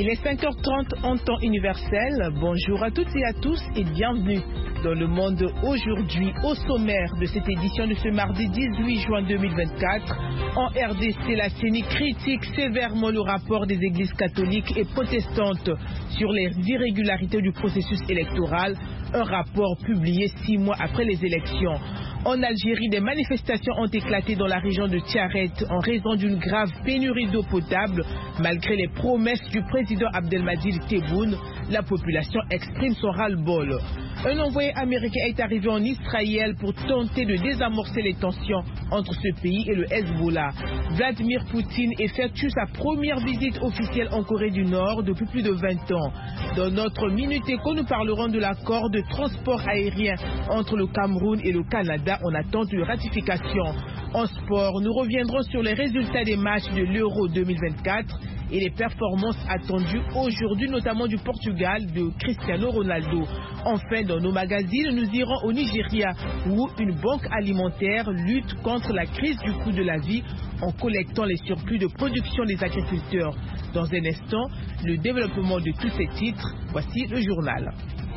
Il est 5h30 en temps universel. Bonjour à toutes et à tous et bienvenue dans Le Monde aujourd'hui. Au sommaire de cette édition de ce mardi 18 juin 2024, en RDC, la CENI critique sévèrement le rapport des églises catholiques et protestantes sur les irrégularités du processus électoral, un rapport publié 6 mois après les élections. En Algérie, des manifestations ont éclaté dans la région de Tiaret en raison d'une grave pénurie d'eau potable. Malgré les promesses du président Abdelmadjid Tebboune, la population exprime son ras-le-bol. Un envoyé américain est arrivé en Israël pour tenter de désamorcer les tensions entre ce pays et le Hezbollah. Vladimir Poutine effectue sa première visite officielle en Corée du Nord depuis plus de 20 ans. Dans notre Minute Éco, nous parlerons de l'accord de transport aérien entre le Cameroun et le Canada en attente de ratification. En sport, nous reviendrons sur les résultats des matchs de l'Euro 2024 et les performances attendues aujourd'hui, notamment du Portugal de Cristiano Ronaldo. Enfin, dans nos magazines, nous irons au Nigeria où une banque alimentaire lutte contre la crise du coût de la vie en collectant les surplus de production des agriculteurs. Dans un instant, le développement de tous ces titres. Voici le journal.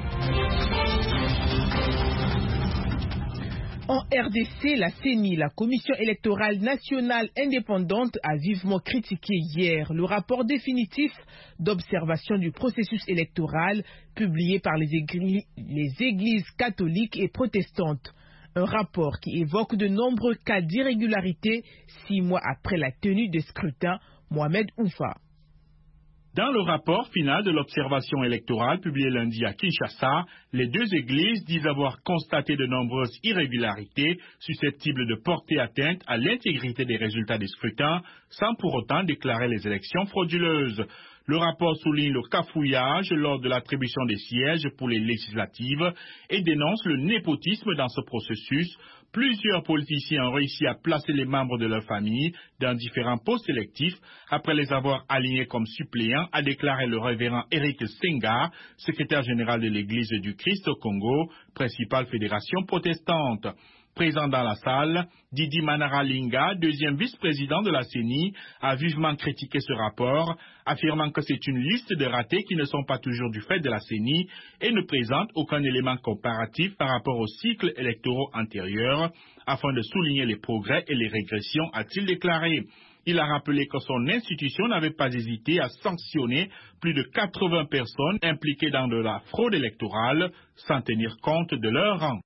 En RDC, la CENI, la Commission électorale nationale indépendante, a vivement critiqué hier le rapport définitif d'observation du processus électoral publié par les églises catholiques et protestantes. Un rapport qui évoque de nombreux cas d'irrégularité 6 mois après la tenue des scrutins. Mohamed Oufa. Dans le rapport final de l'observation électorale publié lundi à Kinshasa, les deux églises disent avoir constaté de nombreuses irrégularités susceptibles de porter atteinte à l'intégrité des résultats des scrutins sans pour autant déclarer les élections frauduleuses. Le rapport souligne le cafouillage lors de l'attribution des sièges pour les législatives et dénonce le népotisme dans ce processus. Plusieurs politiciens ont réussi à placer les membres de leur famille dans différents postes électifs après les avoir alignés comme suppléants, a déclaré le révérend Eric Senga, secrétaire général de l'Église du Christ au Congo, principale fédération protestante. Présent dans la salle, Didi Manaralinga, deuxième vice-président de la CENI, a vivement critiqué ce rapport, affirmant que c'est une liste de ratés qui ne sont pas toujours du fait de la CENI et ne présente aucun élément comparatif par rapport aux cycles électoraux antérieurs, afin de souligner les progrès et les régressions, a-t-il déclaré. Il a rappelé que son institution n'avait pas hésité à sanctionner plus de 80 personnes impliquées dans de la fraude électorale, sans tenir compte de leur rang.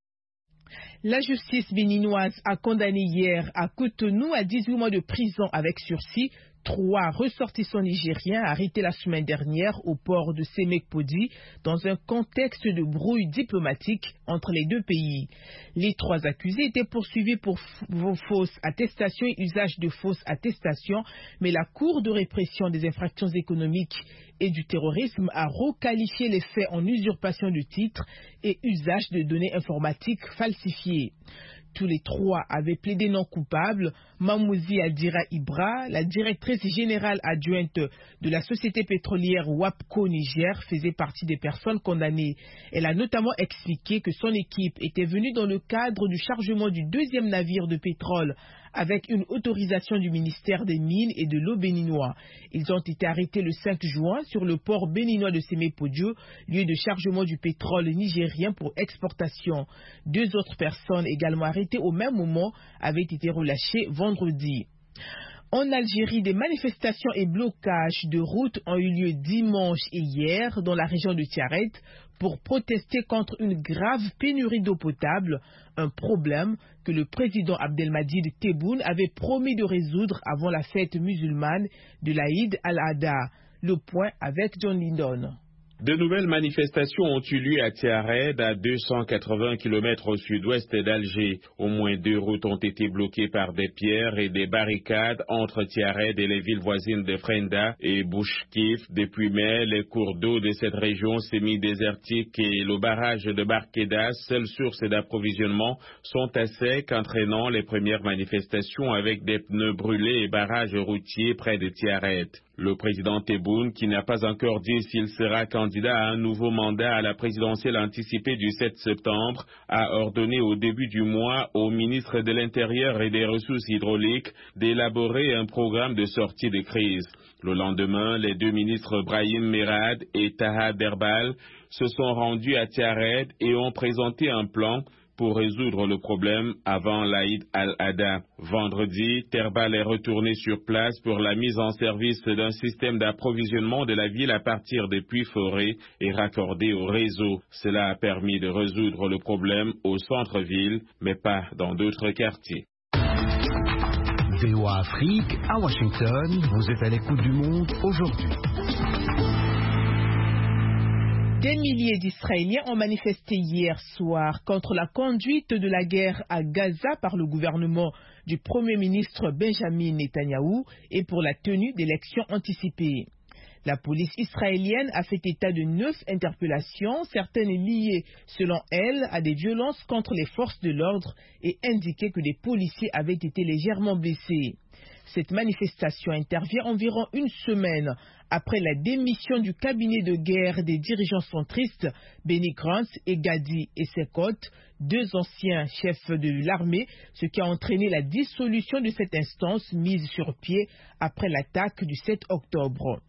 La justice béninoise a condamné hier à Cotonou à 18 mois de prison avec sursis 3 ressortissants nigériens arrêtés la semaine dernière au port de Semekpodi dans un contexte de brouille diplomatique entre les deux pays. Les 3 accusés étaient poursuivis pour fausses attestations et usage de fausses attestations, mais la Cour de répression des infractions économiques et du terrorisme a requalifié les faits en usurpation de titres et usage de données informatiques falsifiées. Tous les 3 avaient plaidé non coupables. Mamouzi Adira Ibra, la directrice générale adjointe de la société pétrolière WAPCO Niger, faisait partie des personnes condamnées. Elle a notamment expliqué que son équipe était venue dans le cadre du chargement du 2e navire de pétrole avec une autorisation du ministère des Mines et de l'eau béninois. Ils ont été arrêtés le 5 juin sur le port béninois de Semepodio, lieu de chargement du pétrole nigérien pour exportation. 2 autres personnes également arrêtées au même moment avaient été relâchées vendredi. En Algérie, des manifestations et blocages de routes ont eu lieu dimanche et hier dans la région de Tiaret pour protester contre une grave pénurie d'eau potable, un problème que le président Abdelmadjid Tebboune avait promis de résoudre avant la fête musulmane de l'Aïd al-Adha. Le point avec John Lindon. De nouvelles manifestations ont eu lieu à Tiared, à 280 km au sud-ouest d'Alger. Au moins 2 routes ont été bloquées par des pierres et des barricades entre Tiared et les villes voisines de Frenda et Bouchkif. Depuis mai, les cours d'eau de cette région semi-désertique et le barrage de Barkedas, seule source d'approvisionnement, sont à sec, entraînant les premières manifestations avec des pneus brûlés et barrages routiers près de Tiared. Le président Tebboune, qui n'a pas encore dit s'il sera candidat à un nouveau mandat à la présidentielle anticipée du 7 septembre, a ordonné au début du mois au ministre de l'Intérieur et des Ressources hydrauliques d'élaborer un programme de sortie de crise. Le lendemain, les deux ministres Brahim Merad et Taha Derbal se sont rendus à Tiaret et ont présenté un plan pour résoudre le problème avant l'Aïd al-Adha. Vendredi, Terbal est retourné sur place pour la mise en service d'un système d'approvisionnement de la ville à partir des puits-forêts et raccordé au réseau. Cela a permis de résoudre le problème au centre-ville, mais pas dans d'autres quartiers. VOA Afrique, à Washington, vous êtes à l'écoute du monde aujourd'hui. Des milliers d'Israéliens ont manifesté hier soir contre la conduite de la guerre à Gaza par le gouvernement du Premier ministre Benjamin Netanyahou et pour la tenue d'élections anticipées. La police israélienne a fait état de 9 interpellations, certaines liées, selon elle, à des violences contre les forces de l'ordre et indiqué que des policiers avaient été légèrement blessés. Cette manifestation intervient environ une semaine après la démission du cabinet de guerre des dirigeants centristes Benny Gantz et Gadi Eisenkot, deux anciens chefs de l'armée, ce qui a entraîné la dissolution de cette instance mise sur pied après l'attaque du 7 octobre.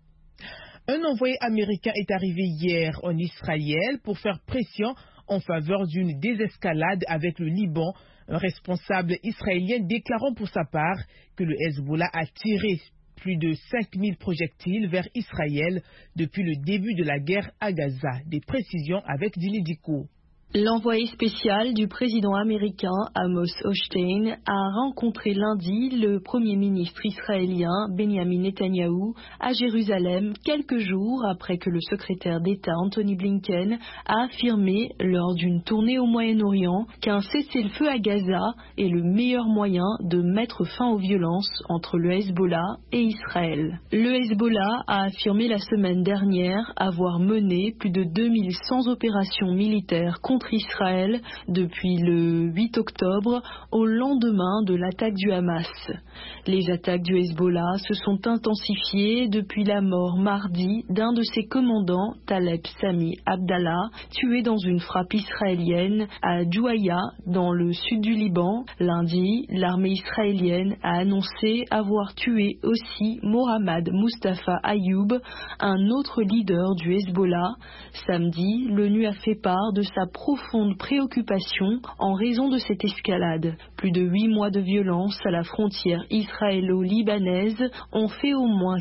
Un envoyé américain est arrivé hier en Israël pour faire pression en faveur d'une désescalade avec le Liban, un responsable israélien déclarant pour sa part que le Hezbollah a tiré plus de 5000 projectiles vers Israël depuis le début de la guerre à Gaza. Des précisions avec Dili Diko. L'envoyé spécial du président américain Amos Hochstein a rencontré lundi le premier ministre israélien Benjamin Netanyahou à Jérusalem quelques jours après que le secrétaire d'État Anthony Blinken a affirmé lors d'une tournée au Moyen-Orient qu'un cessez-le-feu à Gaza est le meilleur moyen de mettre fin aux violences entre le Hezbollah et Israël. Le Hezbollah a affirmé la semaine dernière avoir mené plus de 2100 opérations militaires contre Israël depuis le 8 octobre au lendemain de l'attaque du Hamas. Les attaques du Hezbollah se sont intensifiées depuis la mort mardi d'un de ses commandants, Taleb Sami Abdallah, tué dans une frappe israélienne à Djouaya, dans le sud du Liban. Lundi, l'armée israélienne a annoncé avoir tué aussi Mohammad Mustafa Ayoub, un autre leader du Hezbollah. Samedi, l'ONU a fait part de sa profonde préoccupation en raison de cette escalade. Plus de 8 mois de violence à la frontière israélo-libanaise ont fait au moins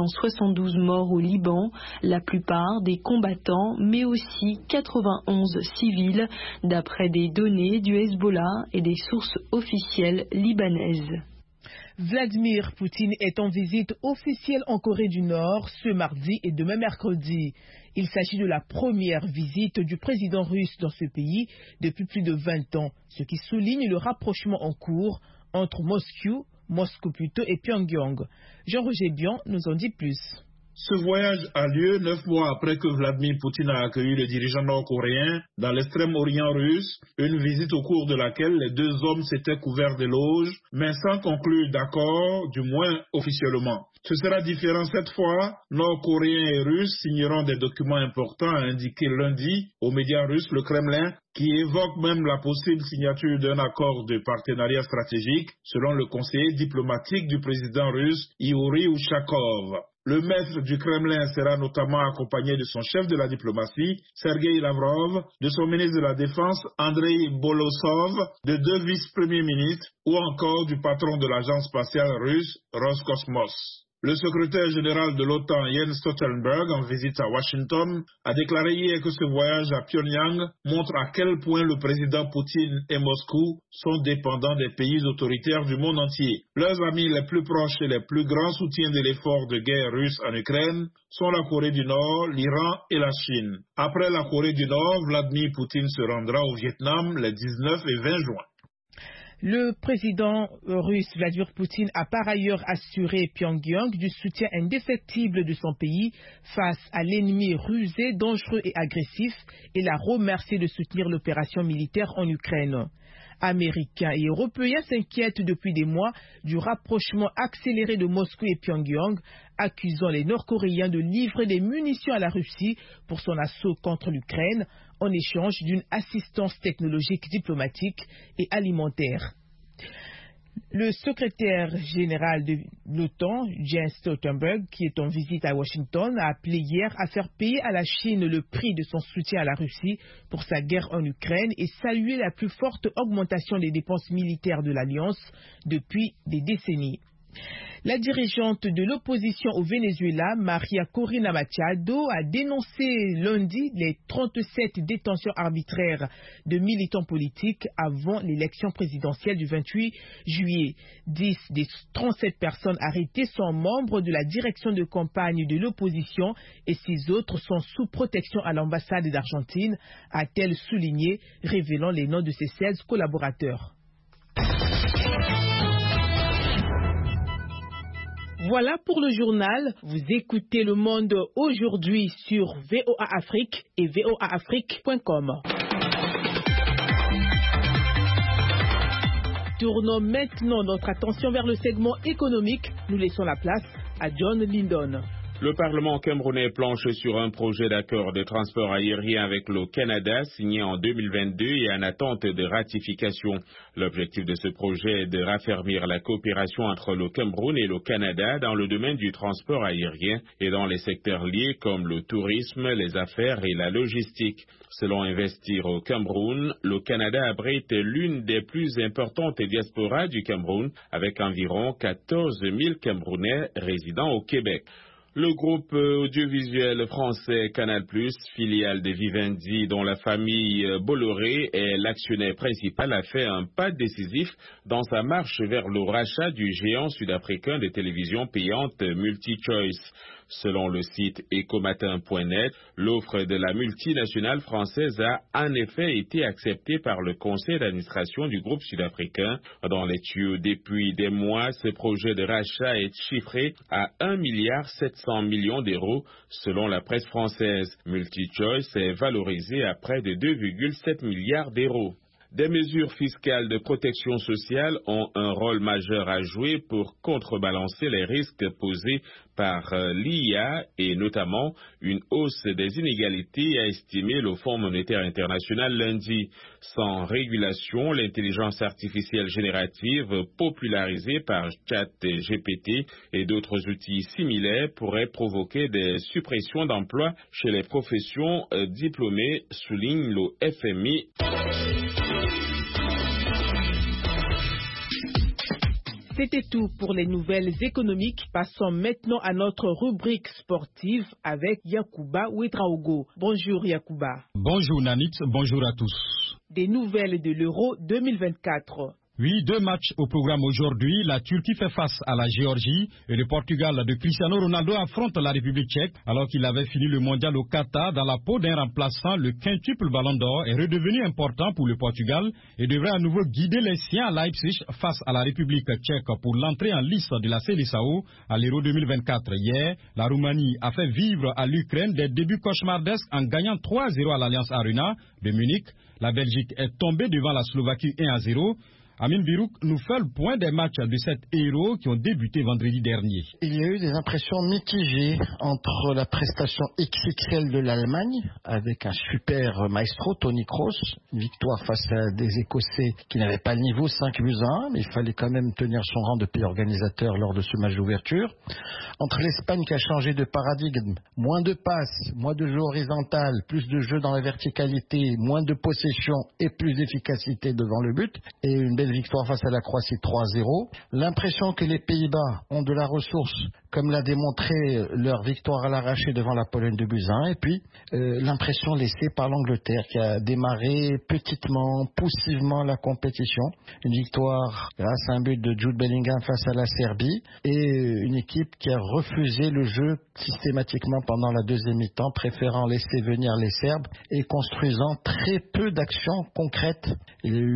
472 morts au Liban, la plupart des combattants, mais aussi 91 civils, d'après des données du Hezbollah et des sources officielles libanaises. Vladimir Poutine est en visite officielle en Corée du Nord ce mardi et demain mercredi. Il s'agit de la première visite du président russe dans ce pays depuis plus de 20 ans, ce qui souligne le rapprochement en cours entre Moscou et Pyongyang. Jean-Roger Bion nous en dit plus. Ce voyage a lieu 9 mois après que Vladimir Poutine a accueilli le dirigeant nord-coréen dans l'extrême-orient russe, une visite au cours de laquelle les deux hommes s'étaient couverts d'éloges, mais sans conclure d'accord, du moins officiellement. Ce sera différent cette fois. Nord-Coréens et Russes signeront des documents importants, a indiqué lundi aux médias russes le Kremlin, qui évoque même la possible signature d'un accord de partenariat stratégique, selon le conseiller diplomatique du président russe Yuri Ushakov. Le maître du Kremlin sera notamment accompagné de son chef de la diplomatie, Sergei Lavrov, de son ministre de la Défense, Andrei Bolosov, de 2 vice-premiers ministres ou encore du patron de l'agence spatiale russe, Roscosmos. Le secrétaire général de l'OTAN, Jens Stoltenberg, en visite à Washington, a déclaré hier que ce voyage à Pyongyang montre à quel point le président Poutine et Moscou sont dépendants des pays autoritaires du monde entier. Leurs amis les plus proches et les plus grands soutiens de l'effort de guerre russe en Ukraine sont la Corée du Nord, l'Iran et la Chine. Après la Corée du Nord, Vladimir Poutine se rendra au Vietnam les 19 et 20 juin. Le président russe Vladimir Poutine a par ailleurs assuré Pyongyang du soutien indéfectible de son pays face à l'ennemi rusé, dangereux et agressif et l'a remercié de soutenir l'opération militaire en Ukraine. Américains et Européens s'inquiètent depuis des mois du rapprochement accéléré de Moscou et Pyongyang accusant les Nord-Coréens de livrer des munitions à la Russie pour son assaut contre l'Ukraine en échange d'une assistance technologique, diplomatique et alimentaire. Le secrétaire général de l'OTAN, Jens Stoltenberg, qui est en visite à Washington, a appelé hier à faire payer à la Chine le prix de son soutien à la Russie pour sa guerre en Ukraine et saluer la plus forte augmentation des dépenses militaires de l'Alliance depuis des décennies. La dirigeante de l'opposition au Venezuela, Maria Corina Machado, a dénoncé lundi les 37 détentions arbitraires de militants politiques avant l'élection présidentielle du 28 juillet. 10 des 37 personnes arrêtées sont membres de la direction de campagne de l'opposition et 6 autres sont sous protection à l'ambassade d'Argentine, a-t-elle souligné, révélant les noms de ses 16 collaborateurs. Voilà pour le journal. Vous écoutez Le Monde aujourd'hui sur VOA Afrique et voaafrique.com. Tournons maintenant notre attention vers le segment économique. Nous laissons la place à John Lindon. Le Parlement camerounais planche sur un projet d'accord de transport aérien avec le Canada signé en 2022 et en attente de ratification. L'objectif de ce projet est de raffermir la coopération entre le Cameroun et le Canada dans le domaine du transport aérien et dans les secteurs liés comme le tourisme, les affaires et la logistique. Selon Investir au Cameroun, le Canada abrite l'une des plus importantes diasporas du Cameroun avec environ 14 000 Camerounais résidant au Québec. Le groupe audiovisuel français Canal+, filiale de Vivendi, dont la famille Bolloré est l'actionnaire principal, a fait un pas décisif dans sa marche vers le rachat du géant sud-africain de télévision payante MultiChoice. Selon le site ecomatin.net, l'offre de la multinationale française a en effet été acceptée par le conseil d'administration du groupe sud-africain. Dans les tuyaux depuis des mois, ce projet de rachat est chiffré à 1,7 milliard d'euros selon la presse française. MultiChoice est valorisé à près de 2,7 milliards d'euros. Des mesures fiscales de protection sociale ont un rôle majeur à jouer pour contrebalancer les risques posés par l'IA et notamment une hausse des inégalités, a estimé le Fonds monétaire international lundi. Sans régulation, l'intelligence artificielle générative popularisée par ChatGPT et d'autres outils similaires pourrait provoquer des suppressions d'emplois chez les professions diplômées, souligne le FMI. C'était tout pour les nouvelles économiques. Passons maintenant à notre rubrique sportive avec Yacouba Ouedraogo. Bonjour Yacouba. Bonjour Nanit, bonjour à tous. Des nouvelles de l'Euro 2024. Oui, 2 matchs au programme aujourd'hui. La Turquie fait face à la Géorgie et le Portugal de Cristiano Ronaldo affronte la République tchèque. Alors qu'il avait fini le mondial au Qatar dans la peau d'un remplaçant, le quintuple Ballon d'Or est redevenu important pour le Portugal et devrait à nouveau guider les siens à Leipzig face à la République tchèque pour l'entrée en lice de la CEDEAO à l'Euro 2024. Hier, la Roumanie a fait vivre à l'Ukraine des débuts cauchemardesques en gagnant 3-0 à l'Alliance Arena de Munich. La Belgique est tombée devant la Slovaquie 1-0. Amin Birouk nous fait le point des matchs de cette Euro qui ont débuté vendredi dernier. Il y a eu des impressions mitigées entre la prestation XXL de l'Allemagne, avec un super maestro, Toni Kroos, une victoire face à des Écossais qui n'avaient pas le niveau, 5-1, mais il fallait quand même tenir son rang de pays organisateur lors de ce match d'ouverture. Entre l'Espagne qui a changé de paradigme, moins de passes, moins de jeu horizontal, plus de jeu dans la verticalité, moins de possession et plus d'efficacité devant le but, et une belle victoire face à la Croatie 3-0. L'impression que les Pays-Bas ont de la ressource, comme l'a démontré leur victoire à l'arraché devant la Pologne de Buzyn. Et puis, l'impression laissée par l'Angleterre qui a démarré petitement, poussivement la compétition. Une victoire grâce à un but de Jude Bellingham face à la Serbie. Et une équipe qui a refusé le jeu systématiquement pendant la deuxième mi-temps, préférant laisser venir les Serbes et construisant très peu d'actions concrètes. Il y a eu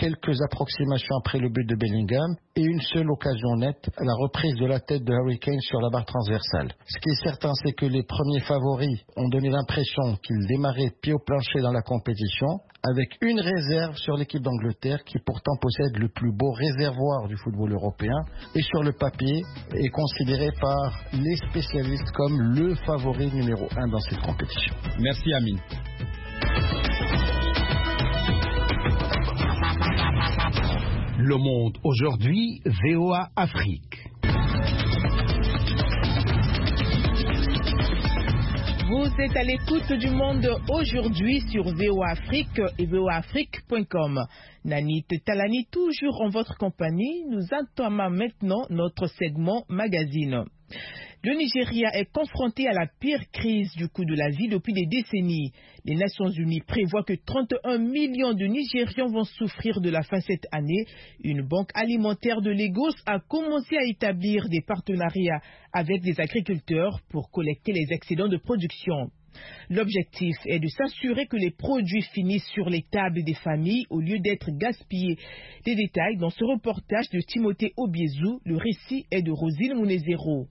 quelques approximations après le but de Bellingham et une seule occasion nette, la reprise de la tête de Harry Kane sur la barre transversale. Ce qui est certain, c'est que les premiers favoris ont donné l'impression qu'ils démarraient pied au plancher dans la compétition, avec une réserve sur l'équipe d'Angleterre qui pourtant possède le plus beau réservoir du football européen et sur le papier est considéré par les spécialistes comme le favori numéro 1 dans cette compétition. Merci Amine. Le Monde aujourd'hui, VOA Afrique. Vous êtes à l'écoute du Monde aujourd'hui sur VOA Afrique et voaafrique.com. Nanit Talani, toujours en votre compagnie, nous entamons maintenant notre segment magazine. Le Nigeria est confronté à la pire crise du coût de la vie depuis des décennies. Les Nations Unies prévoient que 31 millions de Nigérians vont souffrir de la faim cette année. Une banque alimentaire de Lagos a commencé à établir des partenariats avec des agriculteurs pour collecter les excédents de production. L'objectif est de s'assurer que les produits finissent sur les tables des familles au lieu d'être gaspillés. Les détails dans ce reportage de Timothée Obiezou. Le récit est de Rosine Mounezero.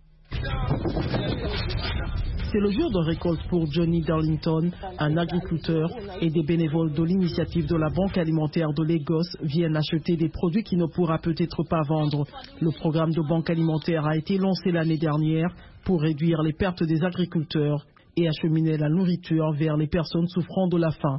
C'est le jour de récolte pour Johnny Darlington, un agriculteur, et des bénévoles de l'initiative de la Banque alimentaire de Lagos viennent acheter des produits qu'il ne pourra peut-être pas vendre. Le programme de banque alimentaire a été lancé l'année dernière pour réduire les pertes des agriculteurs et acheminer la nourriture vers les personnes souffrant de la faim.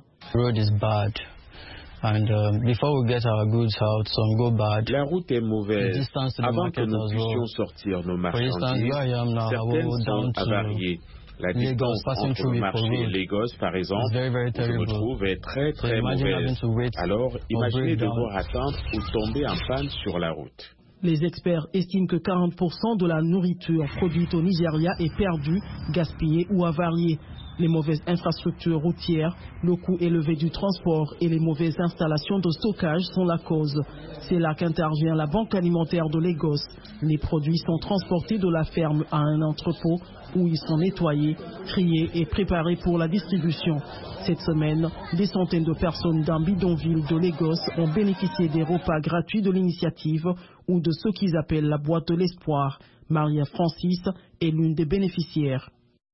La route est mauvaise. Avant que nous puissions sortir nos marchandises, certaines sont avariées. La distance entre le marché et Lagos, par exemple, où je me trouve, est très très mauvaise. Alors, imaginez devoir attendre ou tomber en panne sur la route. Les experts estiment que 40% de la nourriture produite au Nigeria est perdue, gaspillée ou avariée. Les mauvaises infrastructures routières, le coût élevé du transport et les mauvaises installations de stockage sont la cause. C'est là qu'intervient la Banque alimentaire de Lagos. Les produits sont transportés de la ferme à un entrepôt où ils sont nettoyés, triés et préparés pour la distribution. Cette semaine, des centaines de personnes d'un bidonville de Lagos ont bénéficié des repas gratuits de l'initiative ou de ce qu'ils appellent la boîte de l'espoir. Maria Francis est l'une des bénéficiaires.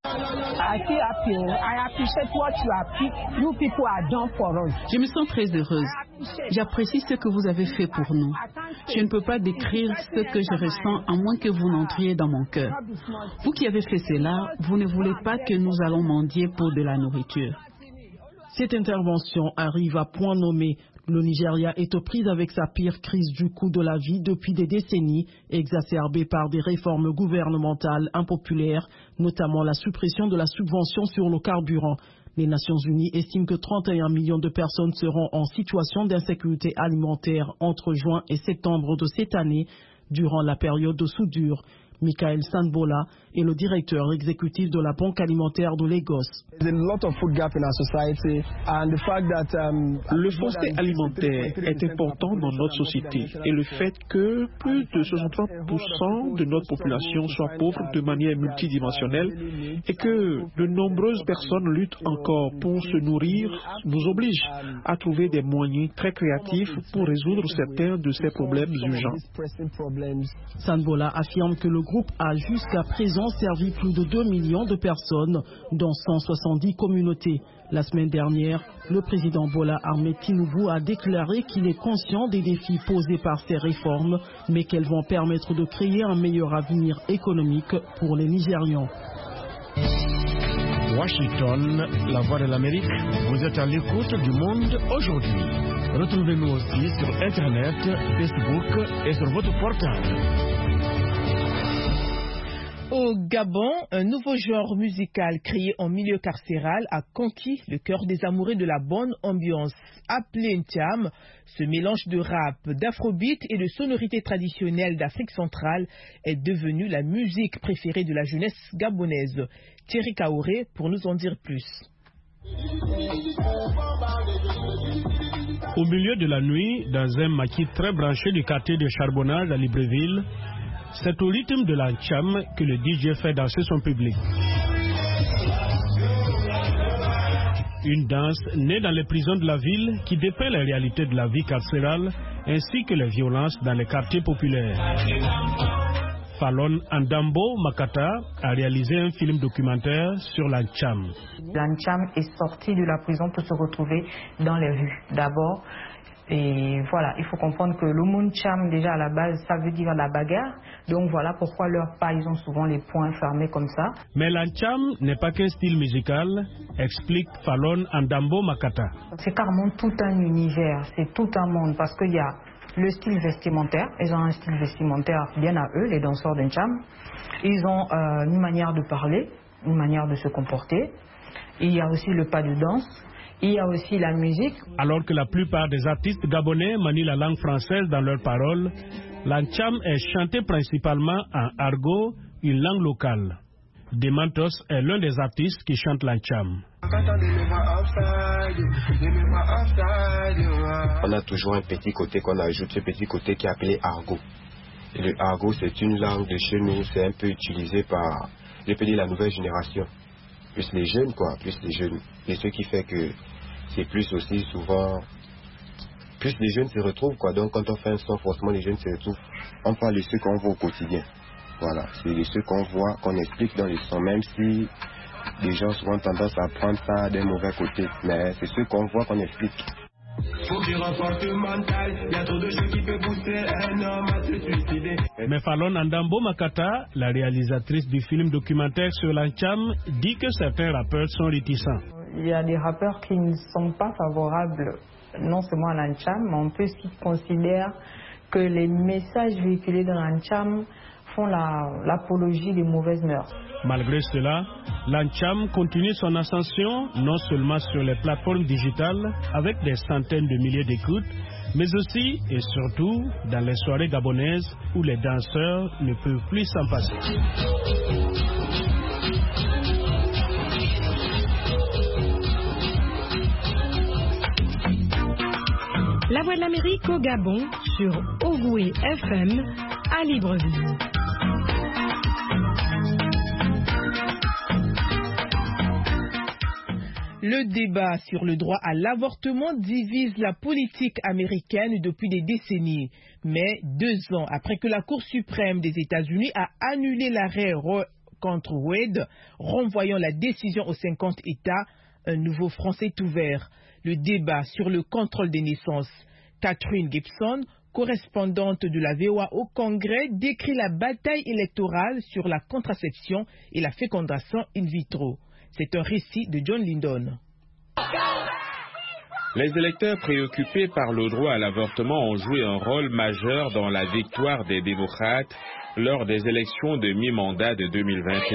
Je me sens très heureuse. J'apprécie ce que vous avez fait pour nous. Je ne peux pas décrire ce que je ressens à moins que vous n'entriez dans mon cœur. Vous qui avez fait cela, vous ne voulez pas que nous allons mendier pour de la nourriture. Cette intervention arrive à point nommé. Le Nigeria est aux prises avec sa pire crise du coût de la vie depuis des décennies, exacerbée par des réformes gouvernementales impopulaires, notamment la suppression de la subvention sur le carburant. Les Nations Unies estiment que 31 millions de personnes seront en situation d'insécurité alimentaire entre juin et septembre de cette année, durant la période de soudure. Michael Sanbola est le directeur exécutif de la Banque alimentaire de Lagos. Le fossé alimentaire est important dans notre société et le fait que plus de 63% de notre population soit pauvre de manière multidimensionnelle et que de nombreuses personnes luttent encore pour se nourrir nous oblige à trouver des moyens très créatifs pour résoudre certains de ces problèmes urgents. Sanbola affirme que le groupe a jusqu'à présent servi plus de 2 millions de personnes dans 170 communautés. La semaine dernière, le président Bola Ahmed Tinubu a déclaré qu'il est conscient des défis posés par ces réformes, mais qu'elles vont permettre de créer un meilleur avenir économique pour les Nigérians. Washington, la voix de l'Amérique, vous êtes à l'écoute du Monde aujourd'hui. Retrouvez-nous aussi sur Internet, Facebook et sur votre portable. Au Gabon, un nouveau genre musical créé en milieu carcéral a conquis le cœur des amoureux de la bonne ambiance. Appelé Ntiam, ce mélange de rap, d'afrobeat et de sonorités traditionnelles d'Afrique centrale est devenu la musique préférée de la jeunesse gabonaise. Thierry Kaoré pour nous en dire plus. Au milieu de la nuit, dans un maquis très branché du quartier de Charbonnage à Libreville, c'est au rythme de la Ntiam que le DJ fait danser son public. Une danse née dans les prisons de la ville qui dépeint les réalités de la vie carcérale ainsi que les violences dans les quartiers populaires. Fallon Ndambo Makata a réalisé un film documentaire sur l'Antcham. L'Antcham est sorti de la prison pour se retrouver dans les rues d'abord. Et voilà, il faut comprendre que le Muncham, déjà à la base, ça veut dire la bagarre. Donc voilà pourquoi leurs pas, ils ont souvent les poings fermés comme ça. Mais l'Antcham n'est pas qu'un style musical, explique Fallon Ndambo Makata. C'est carrément tout un univers, c'est tout un monde parce qu'il y a le style vestimentaire. Ils ont un style vestimentaire bien à eux, les danseurs d'Antcham. Ils ont une manière de parler, une manière de se comporter. Il y a aussi le pas de danse. Il y a aussi la musique. Alors que la plupart des artistes gabonais manient la langue française dans leurs paroles, l'Antcham est chanté principalement en argot, une langue locale. Demantos est l'un des artistes qui chante l'Antcham. On a toujours un petit côté qu'on ajoute, ce petit côté qui est appelé argot. Et le argot, c'est une langue de chez nous, c'est un peu utilisé par, je peux dire, la nouvelle génération. Plus les jeunes, quoi, plus les jeunes. Et ce qui fait que c'est plus aussi souvent, plus les jeunes se retrouvent, quoi. Donc quand on fait un son, forcément les jeunes se retrouvent. On parle de ce qu'on voit au quotidien. Voilà, c'est de ce qu'on voit, qu'on explique dans les sons, même si les gens souvent ont tendance à prendre ça d'un mauvais côté. Mais c'est ce qu'on voit, qu'on explique. Mais Fallon Ndambo Makata, la réalisatrice du film documentaire sur l'Antcham, dit que certains rappeurs sont réticents. Il y a des rappeurs qui ne sont pas favorables non seulement à l'Antcham, mais on peut aussi considérer que les messages véhiculés dans l'Antcham font l'apologie des mauvaises mœurs. Malgré cela, l'Antcham continue son ascension non seulement sur les plateformes digitales avec des centaines de milliers d'écoutes, mais aussi et surtout dans les soirées gabonaises où les danseurs ne peuvent plus s'en passer. La Voix de l'Amérique au Gabon sur Ogoué FM à Libreville. Le débat sur le droit à l'avortement divise la politique américaine depuis des décennies. Mais 2 ans après que la Cour suprême des États-Unis a annulé l'arrêt Roe contre Wade, renvoyant la décision aux 50 États, un nouveau front s'est ouvert. Le débat sur le contrôle des naissances. Catherine Gibson, correspondante de la VOA au Congrès, décrit la bataille électorale sur la contraception et la fécondation in vitro. C'est un récit de John Lindon. Les électeurs préoccupés par le droit à l'avortement ont joué un rôle majeur dans la victoire des démocrates lors des élections de mi-mandat de 2022.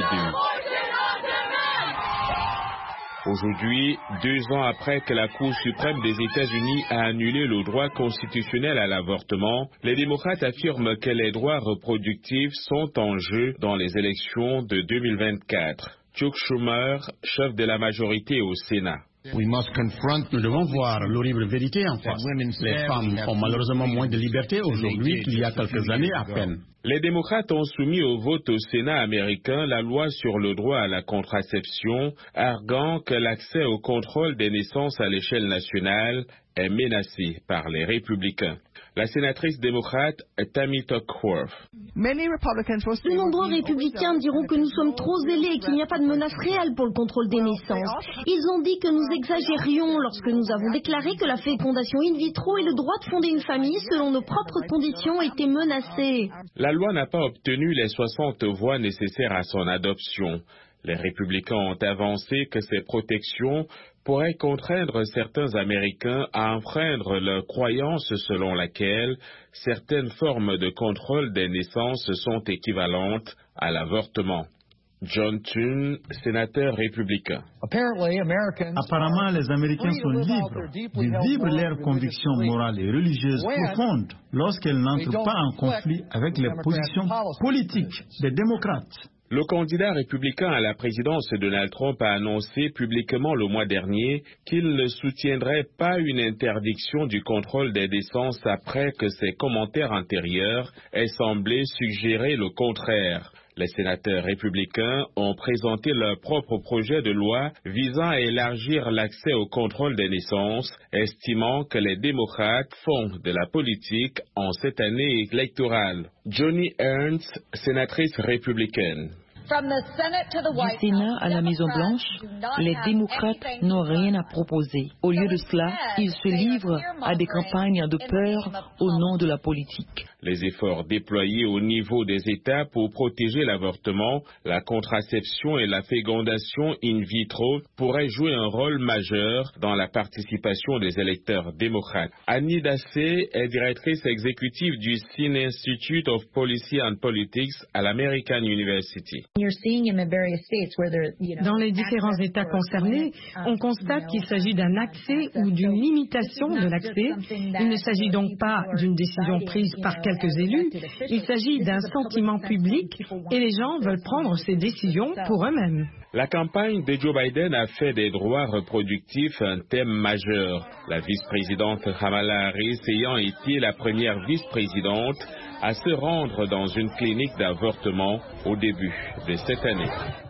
Aujourd'hui, 2 ans après que la Cour suprême des États-Unis a annulé le droit constitutionnel à l'avortement, les démocrates affirment que les droits reproductifs sont en jeu dans les élections de 2024. Chuck Schumer, chef de la majorité au Sénat. Nous devons voir l'horrible vérité en face. Les femmes ont malheureusement moins de liberté aujourd'hui qu'il y a quelques années à peine. Les démocrates ont soumis au vote au Sénat américain la loi sur le droit à la contraception, arguant que l'accès au contrôle des naissances à l'échelle nationale est menacé par les républicains. La sénatrice démocrate Tammy Duckworth. De nombreux républicains diront que nous sommes trop zélés et qu'il n'y a pas de menace réelle pour le contrôle des naissances. Ils ont dit que nous exagérions lorsque nous avons déclaré que la fécondation in vitro et le droit de fonder une famille selon nos propres conditions étaient menacés. La loi n'a pas obtenu les 60 voix nécessaires à son adoption. Les républicains ont avancé que ces protections pourraient contraindre certains Américains à enfreindre leur croyance selon laquelle certaines formes de contrôle des naissances sont équivalentes à l'avortement. John Thune, sénateur républicain. Apparemment, les Américains sont libres de vivre leurs convictions morales et religieuses profondes lorsqu'elles n'entrent pas en conflit avec les positions politiques des démocrates. Le candidat républicain à la présidence Donald Trump a annoncé publiquement le mois dernier qu'il ne soutiendrait pas une interdiction du contrôle des naissances après que ses commentaires antérieurs aient semblé suggérer le contraire. Les sénateurs républicains ont présenté leur propre projet de loi visant à élargir l'accès au contrôle des naissances, estimant que les démocrates font de la politique en cette année électorale. Joni Ernst, sénatrice républicaine. Du Sénat à la Maison-Blanche, les démocrates n'ont rien à proposer. Au lieu de cela, ils se livrent à des campagnes de peur au nom de la politique. Les efforts déployés au niveau des États pour protéger l'avortement, la contraception et la fécondation in vitro pourraient jouer un rôle majeur dans la participation des électeurs démocrates. Annie Dassé est directrice exécutive du Cine Institute of Policy and Politics à l'American University. Dans les différents États concernés, on constate qu'il s'agit d'un accès ou d'une limitation de l'accès. Il ne s'agit donc pas d'une décision prise par quelques élus, il s'agit d'un sentiment public et les gens veulent prendre ces décisions pour eux-mêmes. La campagne de Joe Biden a fait des droits reproductifs un thème majeur, la vice-présidente Kamala Harris ayant été la première vice-présidente à se rendre dans une clinique d'avortement au début de cette année.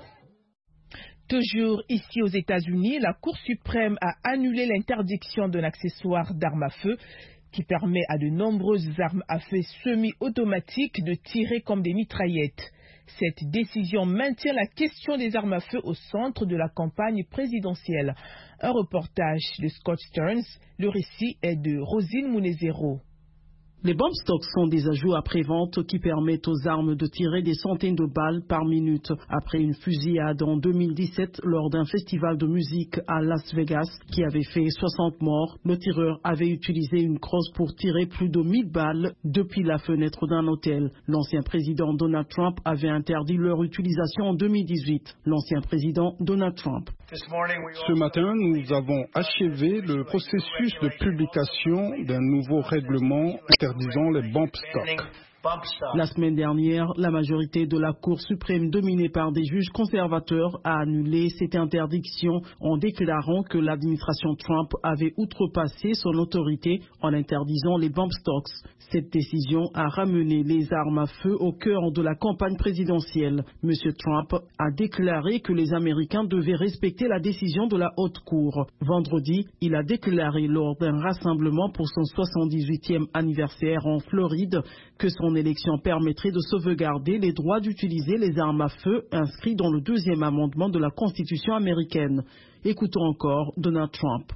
Toujours ici aux États-Unis, la Cour suprême a annulé l'interdiction d'un accessoire d'arme à feu qui permet à de nombreuses armes à feu semi-automatiques de tirer comme des mitraillettes. Cette décision maintient la question des armes à feu au centre de la campagne présidentielle. Un reportage de Scott Stearns, le récit est de Rosine Munezero. Les bump stocks sont des ajouts après-vente qui permettent aux armes de tirer des centaines de balles par minute. Après une fusillade en 2017 lors d'un festival de musique à Las Vegas qui avait fait 60 morts, le tireur avait utilisé une crosse pour tirer plus de 1000 balles depuis la fenêtre d'un hôtel. L'ancien président Donald Trump avait interdit leur utilisation en 2018. L'ancien président Donald Trump. Ce matin, nous avons achevé le processus de publication d'un nouveau règlement interdisant les bump stocks. La semaine dernière, la majorité de la Cour suprême dominée par des juges conservateurs a annulé cette interdiction en déclarant que l'administration Trump avait outrepassé son autorité en interdisant les bump stocks. Cette décision a ramené les armes à feu au cœur de la campagne présidentielle. M. Trump a déclaré que les Américains devaient respecter la décision de la Haute Cour. Vendredi, il a déclaré lors d'un rassemblement pour son 78e anniversaire en Floride que son élection permettrait de sauvegarder les droits d'utiliser les armes à feu inscrits dans le 2e amendement de la Constitution américaine. Écoutons encore Donald Trump.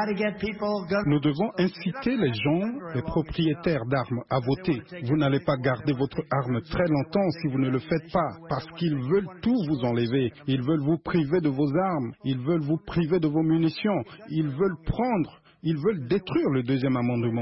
Nous devons inciter les gens, les propriétaires d'armes, à voter. Vous n'allez pas garder votre arme très longtemps si vous ne le faites pas, parce qu'ils veulent tout vous enlever. Ils veulent vous priver de vos armes, ils veulent vous priver de vos munitions, ils veulent détruire le 2e amendement.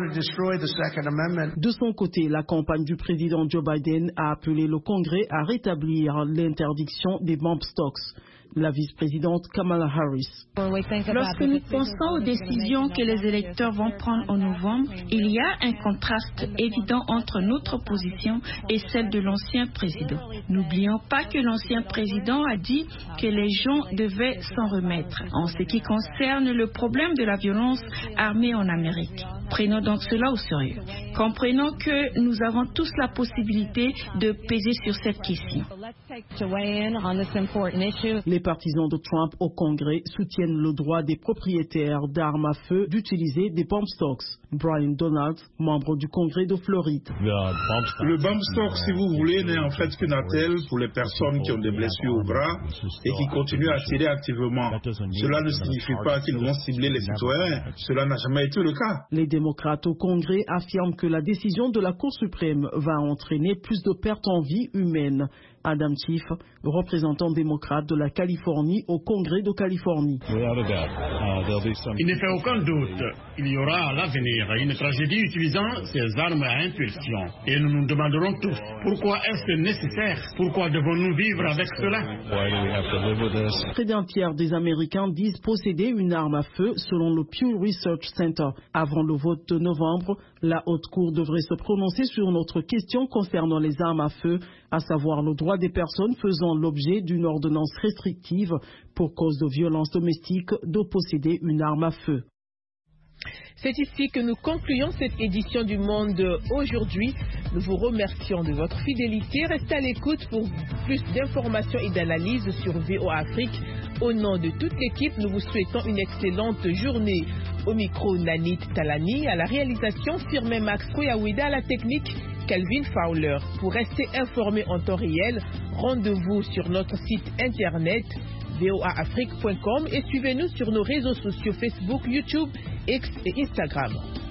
De son côté, la campagne du président Joe Biden a appelé le Congrès à rétablir l'interdiction des bump stocks. La vice-présidente Kamala Harris. Lorsque nous pensons aux décisions que les électeurs vont prendre en novembre, il y a un contraste évident entre notre position et celle de l'ancien président. N'oublions pas que l'ancien président a dit que les gens devaient s'en remettre en ce qui concerne le problème de la violence armée en Amérique. Prenons donc cela au sérieux. Comprenons que nous avons tous la possibilité de peser sur cette question. Les partisans de Trump au Congrès soutiennent le droit des propriétaires d'armes à feu d'utiliser des bump stocks. Brian Donald, membre du Congrès de Floride. Le bump stock, si vous voulez, n'est en fait qu'une attelle pour les personnes qui ont des blessures au bras et qui continuent à tirer activement. Cela ne signifie pas qu'ils vont cibler les citoyens. Cela n'a jamais été le cas. Les démocrates au Congrès affirment que la décision de la Cour suprême va entraîner plus de pertes en vie humaine. Adam Schiff, représentant démocrate de la Californie au Congrès de Californie. Il ne fait aucun doute, il y aura à l'avenir une tragédie utilisant ces armes à impulsion. Et nous nous demanderons tous, pourquoi est-ce nécessaire? Pourquoi devons-nous vivre avec cela? Près d'un tiers des Américains disent posséder une arme à feu selon le Pew Research Center. Avant le vote de novembre, la Haute Cour devrait se prononcer sur notre question concernant les armes à feu, à savoir le droit des personnes faisant l'objet d'une ordonnance restrictive pour cause de violence domestique de posséder une arme à feu. C'est ici que nous concluons cette édition du Monde aujourd'hui. Nous vous remercions de votre fidélité. Restez à l'écoute pour plus d'informations et d'analyses sur VOA Afrique. Au nom de toute l'équipe, nous vous souhaitons une excellente journée. Au micro, Nanit Talani, à la réalisation, Firmin Max Koyawida, à la technique, Calvin Fowler. Pour rester informé en temps réel, rendez-vous sur notre site internet voaafrique.com et suivez-nous sur nos réseaux sociaux Facebook, YouTube, X et Instagram.